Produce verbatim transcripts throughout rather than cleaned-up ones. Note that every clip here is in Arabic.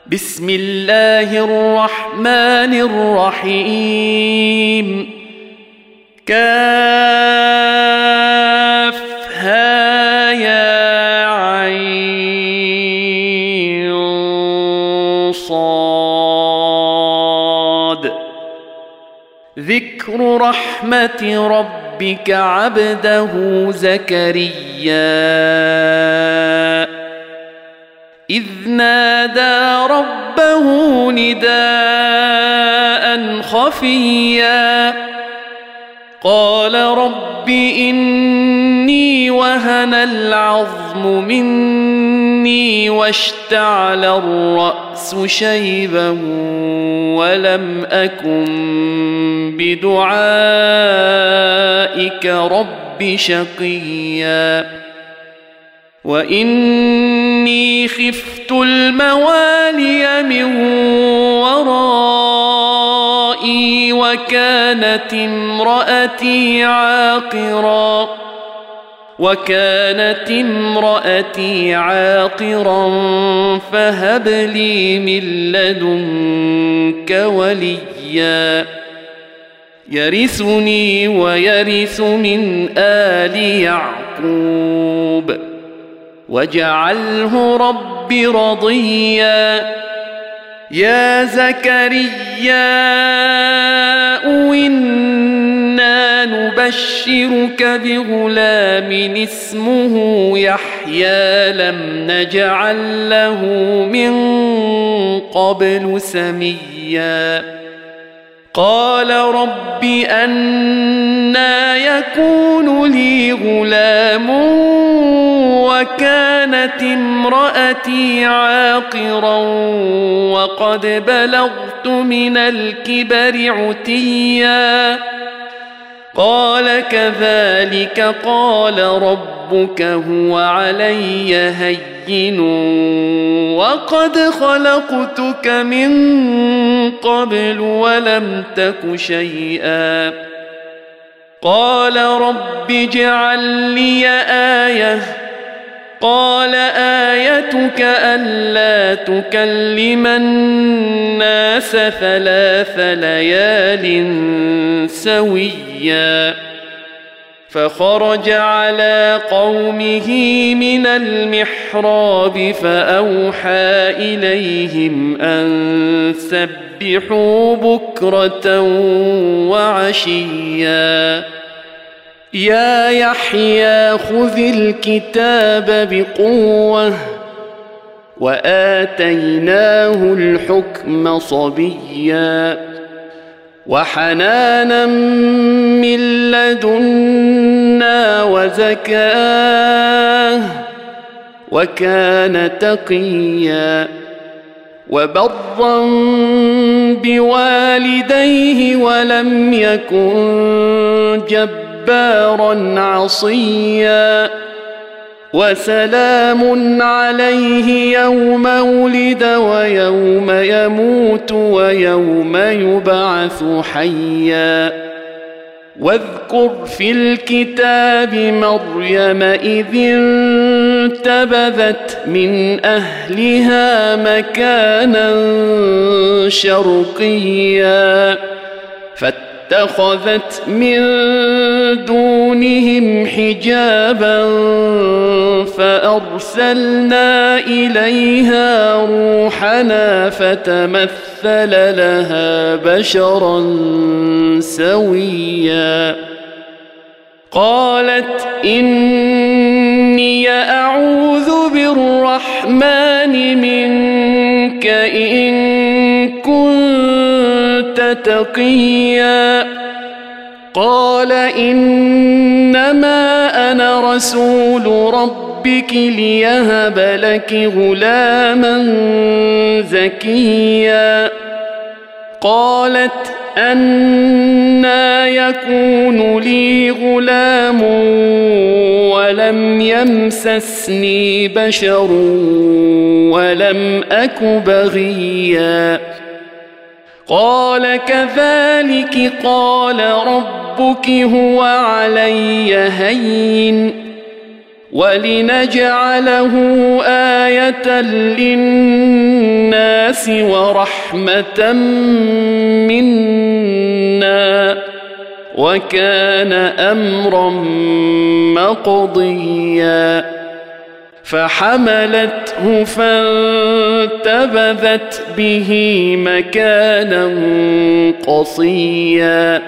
بسم الله الرحمن الرحيم كافها يا عين صاد ذكر رحمة ربك عبده زكريا إذ نادى ربه نداء خفيا قال رب إني وهن العظم مني واشتعل الرأس شيبا ولم أكن بدعائك رب شقيا وإني خفت الموالي من ورائي وكانت امرأتي عاقرا وكانت امرأتي عاقرا فهب لي من لدنك وليا يرثني ويرث من آل يعقوب واجعله رب رضيا يا زكريا إنا نبشرك بغلام اسمه يحيى لم نجعل له من قبل سميا قال رب أنى يكون لي غلام وكانت امرأتي عاقرا وقد بلغت من الكبر عتيا قال كذلك قال ربك هو علي هين وقد خلقتك من قبل ولم تك شيئا قال رب اجعل لي آية قال آيتك ألا تكلم الناس ثلاث ليال سويا فخرج على قومه من المحراب فأوحى إليهم أن سبحوا بكرة وعشيا يا يحيى خذ الكتاب بقوة وآتيناه الحكم صبيا وحنانا من لدنا وزكاه وكان تقيا وبرا بوالديه ولم يكن جبارا عصيا وسلام عليه يوم ولد ويوم يموت ويوم يبعث حيا واذكر في الكتاب مريم إذ انتبذت من أهلها مكانا شرقيا فاتخذت من دونهم حجابا فأرسلنا إليها روحنا فتمثل لها بشرا سويا قالت إني أعوذ بالرحمن منك إن كنت تقيا قال إنما أنا رسول ربك ليهب لك غلاما زكيا قالت أنى يكون لي غلام ولم يمسسني بشر ولم أك بغيا قال كذلك قال ربك هو علي هين ولنجعله آية للناس ورحمة منا وكان أمرا مقضيا فحملته فانتبذت به مكانا قصيا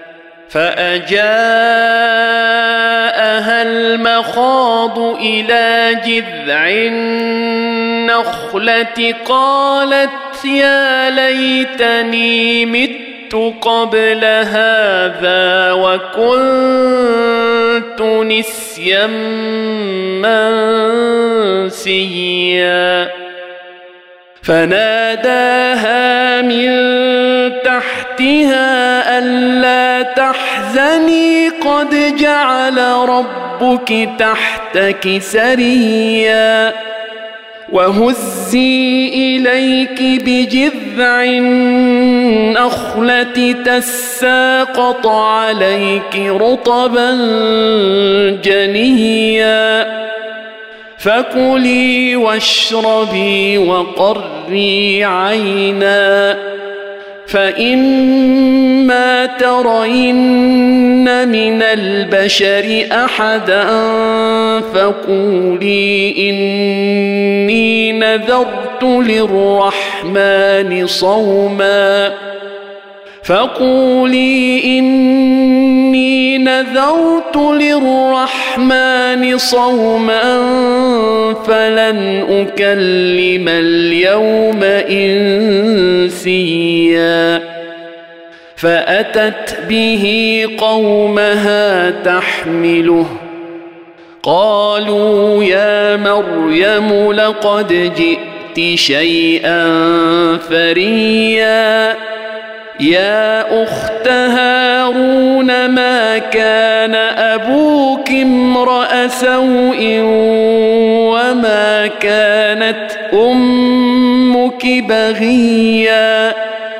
فأجاءها المخاض إلى جذع النخلة قالت يا ليتني مت قبل هذا وكنت نسيا منسيا فناداها من تحتها ألا تحزني قد جعل ربك تحتك سريا وهزي إليك بجذع النخلة تساقط عليك رطبا جنيا فكلي واشربي وقري عينا فإما ترين من البشر أحدا فقولي إني نذرت للرحمن صوما فقولي إني نذرت للرحمن صوما فلن أكلم اليوم إنسيا فأتت به قومها تحمله قالوا يا مريم لقد جئت شيئا فريا يا أخت هارون ما كان أبوك امرأ سوء وما كانت أمك بغيا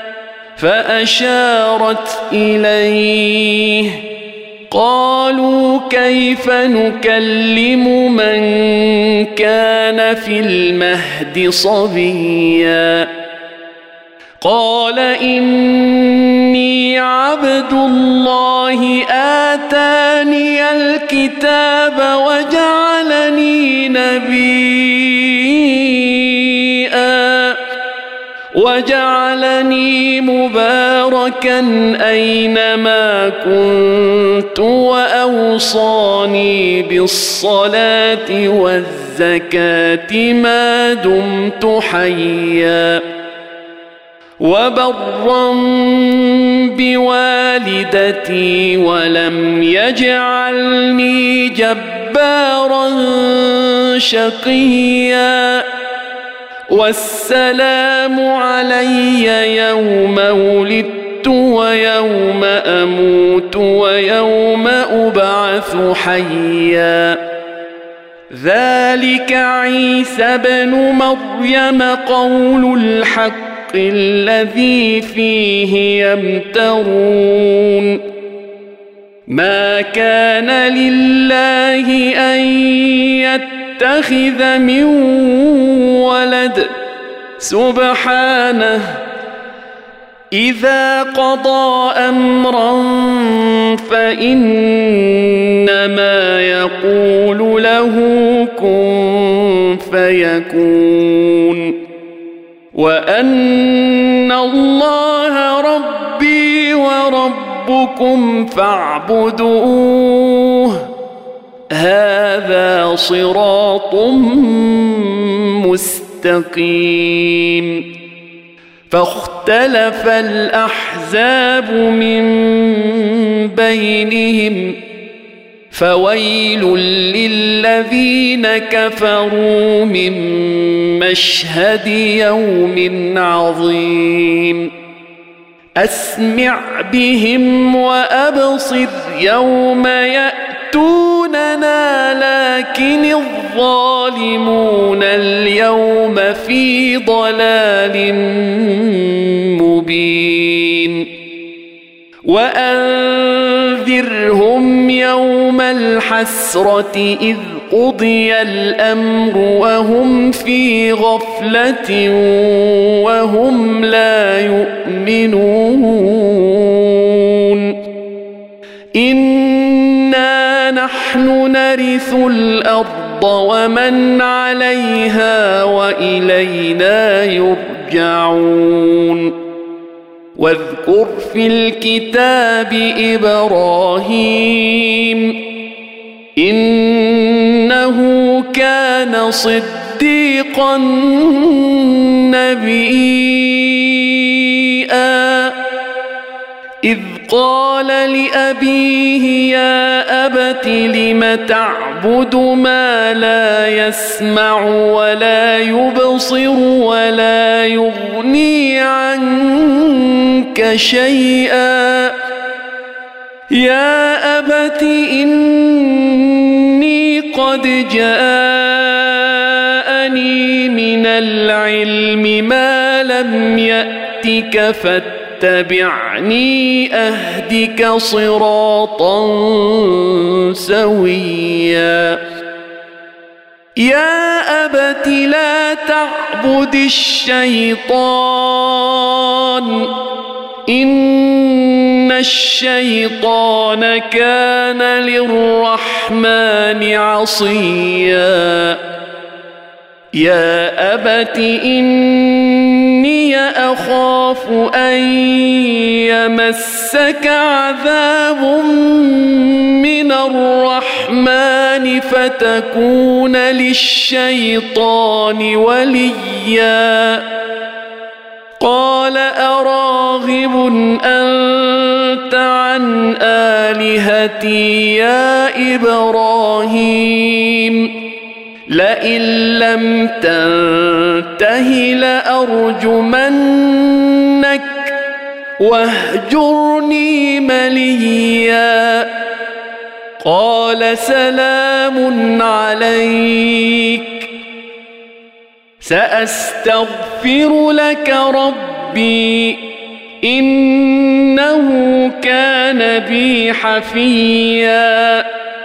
فأشارت إليه قالوا كيف نكلم من كان في المهد صبيا قال إني عبد الله آتاني الكتاب وجعلني نبيا وجعلني مباركا أينما كنت وأوصاني بالصلاة والزكاة ما دمت حيا وبرا بوالدتي ولم يجعلني جبارا شقيا والسلام علي يوم ولدت ويوم أموت ويوم أبعث حيا ذلك عيسى بن مريم قول الحق الذي فيه يمترون ما كان لله أن يتخذ من ولد سبحانه إذا قضى أمرا فإنما يقول له كن فيكون وأن الله ربي وربكم فاعبدوه هذا صراط مستقيم فاختلف الأحزاب من بينهم فويل للذين كفروا من مشهد يوم عظيم أسمع بهم وأبصر يوم يأتوننا لكن الظالمون اليوم في ضلال مبين وأنذرهم يوم الحسرة إذ قضي الأمر وهم في غفلة وهم لا يؤمنون إنا نحن نرث الأرض ومن عليها وإلينا يرجعون واذكر في الكتاب إبراهيم إنه كان صديقا نبيا إذ قال لأبيه يا أبت لم تعبد ما لا يسمع ولا يبصر ولا يغني عنك شيئا يا أبت إني قد جاءني من العلم ما لم يأتك فاتبعني أهدك صراطا سويا يا أبت لا تعبد الشيطان إن الشيطان كان للرحمن عصيا يا أبت إني أخاف أن يمسك عذاب من الرحمن فتكون للشيطان وليا قال أراغب أنت عن آلهتي يا إبراهيم لئن لم تنته لأرجمنك واهجرني مليا قال سلام عليك سأستغفر لك ربي إنه كان بي حفيا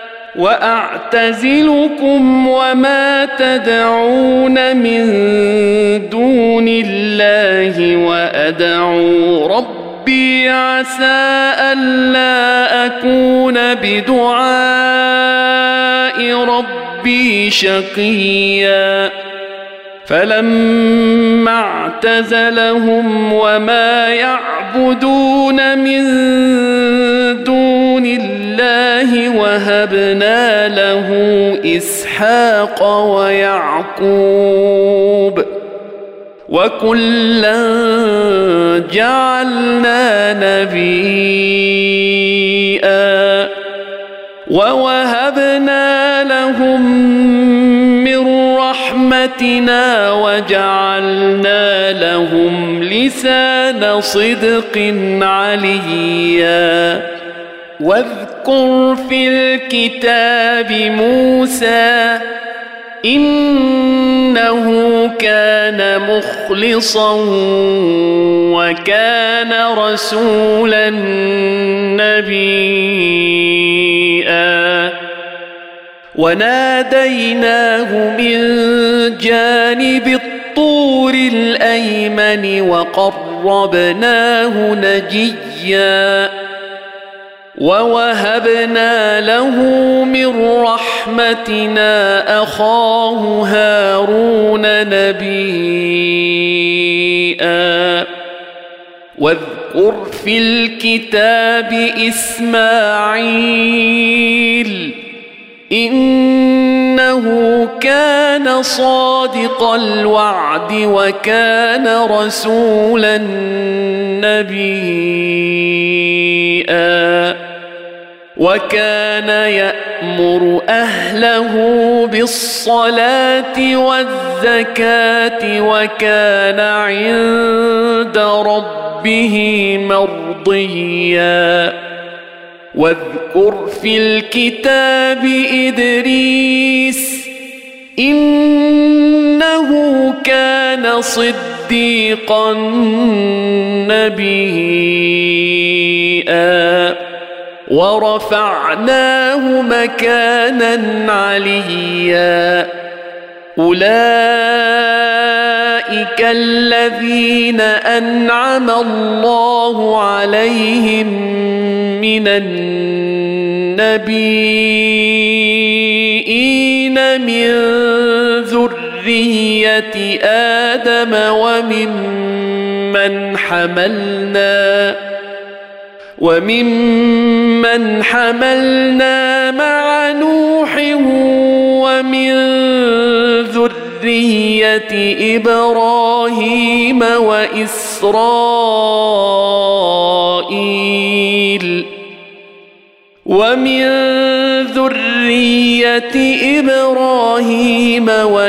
وأعتزلكم وما تدعون من دون الله وأدعو ربي عسى ألا أكون بدعاء ربي شقيا فلما اعتزلهم وما يعبدون من دون الله وهبنا له إسحاق ويعقوب وكلا جعلنا نبيا ووهبنا لهم من رحمتنا وجعلنا لهم لسان صدق عليا واذكر في الكتاب موسى إنه كان مخلصا وكان رسولا نبيا وناديناه من جانب الطور الأيمن وقربناه نجيا ووهبنا له من رحمتنا أخاه هارون نبيا واذكر في الكتاب إسماعيل إنه كان صادق الوعد وكان رسولا نبيا وكان يأمر أهله بالصلاة والزكاة وكان عند ربه مرضيا واذكر في الكتاب إدريس إنه كان صديقا نبيا ورفعناه مكانا عليا أولئك الذين أنعم الله عليهم من النبيين من ذرية آدم وممن حملنا وممن حملنا مع نوح ومن ذرية إبراهيم وإسرائيل ومن ذرية إبراهيم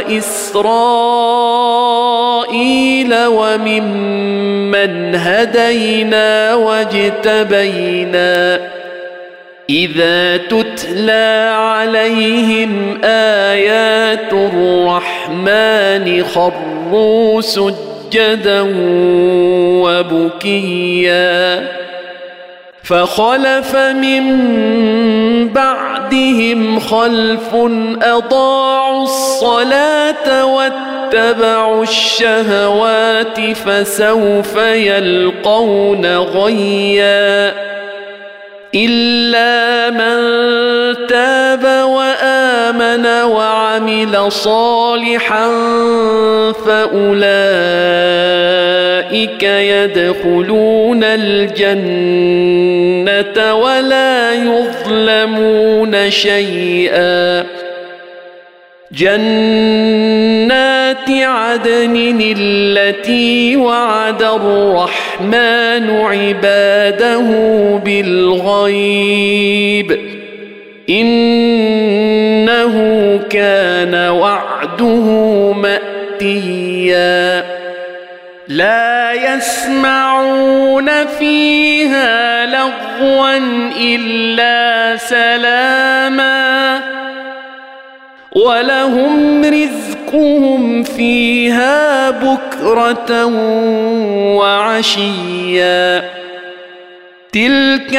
وإسرائيل وممن هدينا واجتبينا إذا تتلى عليهم آيات الرحمن خروا سجدا وبكيا فخلف من بعدهم خلف أضاعوا الصلاة واتبعوا الشهوات فسوف يلقون غيا إلا من تاب وآمن وعمل صالحا فأولئك يدخلون الجنة ولا يظلمون شيئا جنات عدن التي وعد الرحمن عباده بالغيب إنه كان وعده مأتيا لا يسمعون فيها لغوا إلا سلاما ولهم رزقهم فيها بكرة وعشيا تلك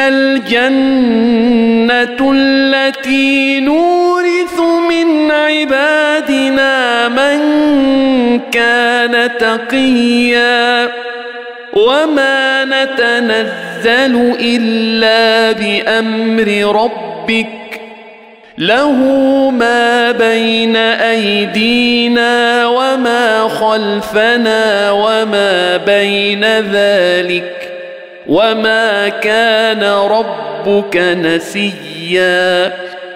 الجنة التي نورث من عبادنا من كان تقيا وما نتنزل إلا بأمر ربك له ما بين أيدينا وما خلفنا وما بين ذلك وما كان ربك نسيا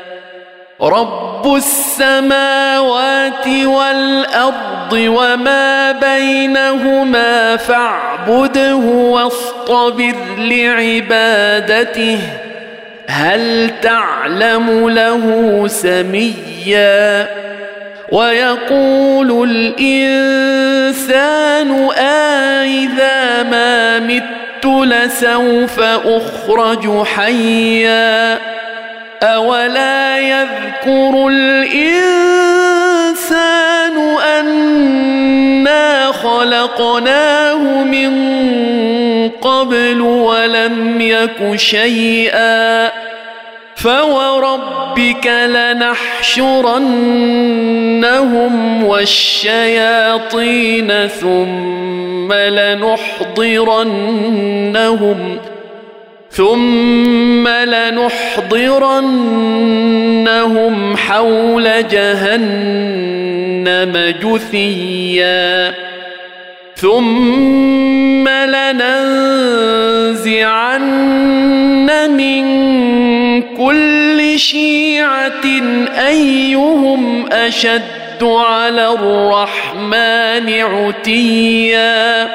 رب السماوات والأرض وما بينهما فاعبده واصطبر لعبادته هل تعلم له سميا ويقول الإنسان أإذا ما مت لسوف أخرج حيا أولا يذكر الإنسان أنا خلقناه من قبل ولم يك شيئا فوربك لنحشرنهم والشياطين ثم لنحضرنهم ثم لنحضرنهم حول جهنم جثيا ثم لننزعن من كل شيعة أيهم أشد على الرحمن عتيا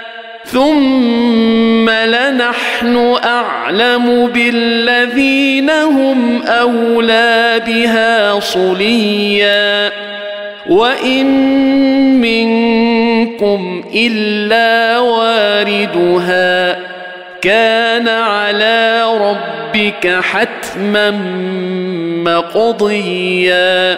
ثم لنحن أعلم بالذين هم أولى بها صليا وإن منكم إلا واردها كان على ربك حتما مقضيا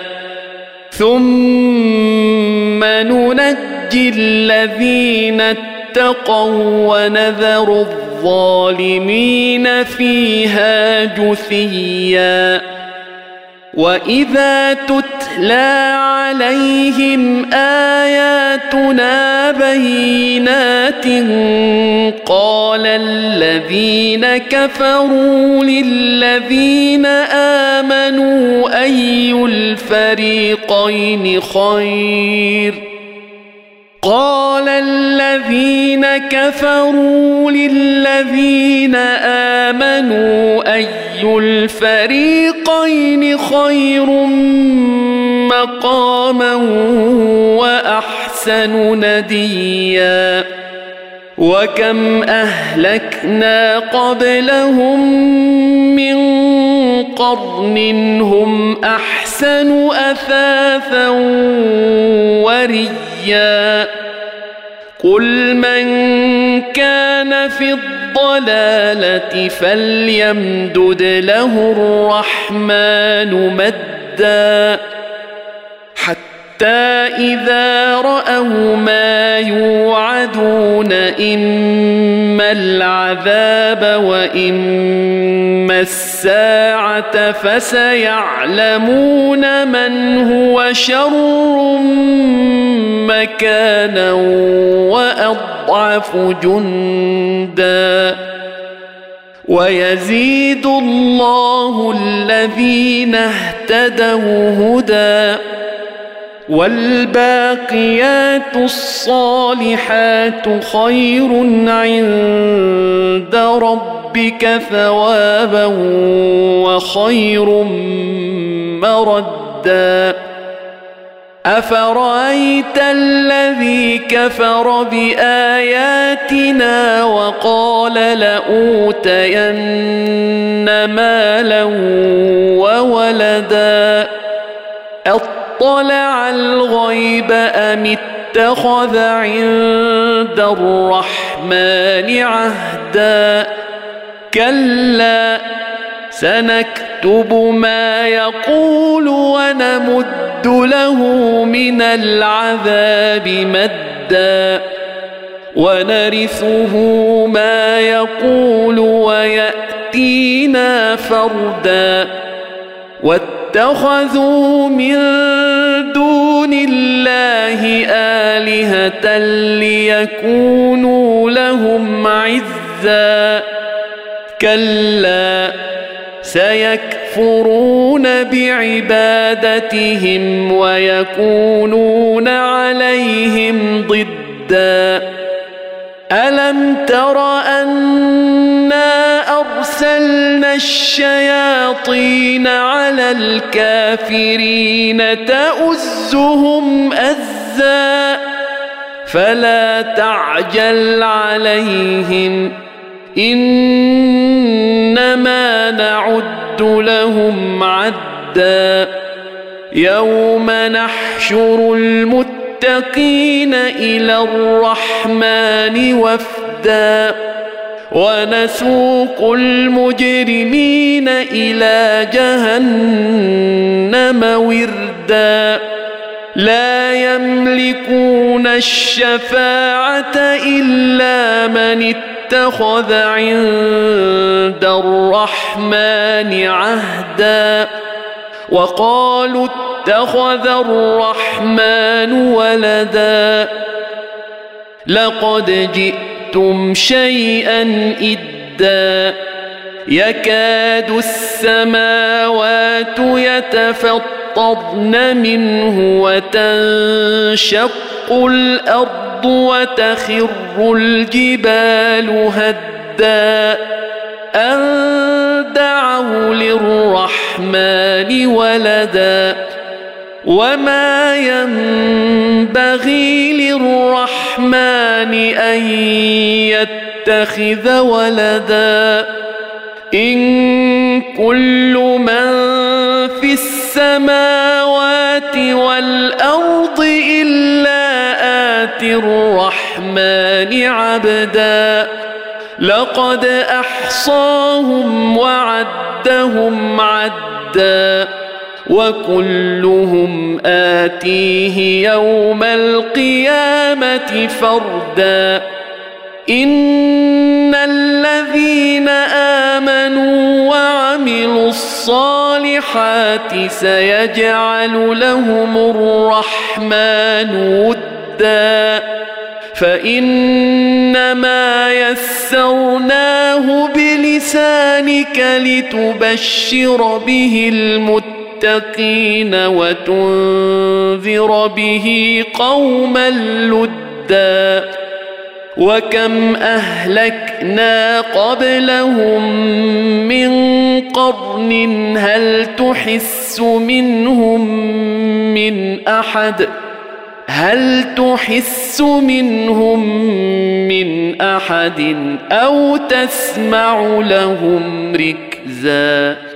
ثم ننجي الذين اتقوا ونذر الظالمين فيها جثيا وإذا تتلى عليهم آياتنا بينات قال الذين كفروا للذين آمنوا أي الفريقين خير قال الذين كفروا للذين آمنوا أي الفريقين خير مقاما وأحسن نديا وكم أهلكنا قبلهم من قرن هم أحسن أثاثا ورئيا قل من كان في الضلالة فليمدد له الرحمن مدا حتى إذا رأوا ما يوعدون إما العذاب وإما الساعة فسيعلمون من هو شر مكانا وأضعف جندا ويزيد الله الذين اهتدوا هدى والباقيات الصالحات خير عند ربك ثوابا وخير مردا أفرأيت الذي كفر بآياتنا وقال لأوتين مالا وولدا اطلع الغيب أم اتخذ عند الرحمن عهدا كلا سنكتب ما يقول ونمد له من العذاب مدا ونرثه ما يقول ويأتينا فردا واتخذوا من دون الله آلهة ليكونوا لهم عزا كلا سيكفرون بعبادتهم ويكونون عليهم ضدا ألم تر أنا أرسلنا الشياطين على الكافرين تؤزهم أزا فلا تعجل عليهم إنما نعد لهم عدا يوم نحشر المتقين إلى الرحمن وفدا ونسوق المجرمين إلى جهنم وردا لا يملكون الشفاعة إلا من اتخذ عند الرحمن عهدا وقالوا اتخذ الرحمن ولدا لقد جئتم شيئا إدا يكاد السماوات يتفطرن منه وتنشق الأرض وتخر الجبال هدا أن دعوا للرحمن ولدا وما ينبغي للرحمن أن يتخذ ولدا إن كل من في السماوات والأرض إلا آتي الرحمن عبدا لقد أحصاهم وعدهم عدا وكلهم آتيه يوم القيامة فردا إن الذين الصالحات سيجعل لهم الرحمن ودا فإنما يسرناه بلسانك لتبشر به المتقين وتنذر به قوما لدا وكم أهلكنا قبلهم من قرن هل تحس منهم من أحد هل تحس منهم من أحد أو تسمع لهم ركزا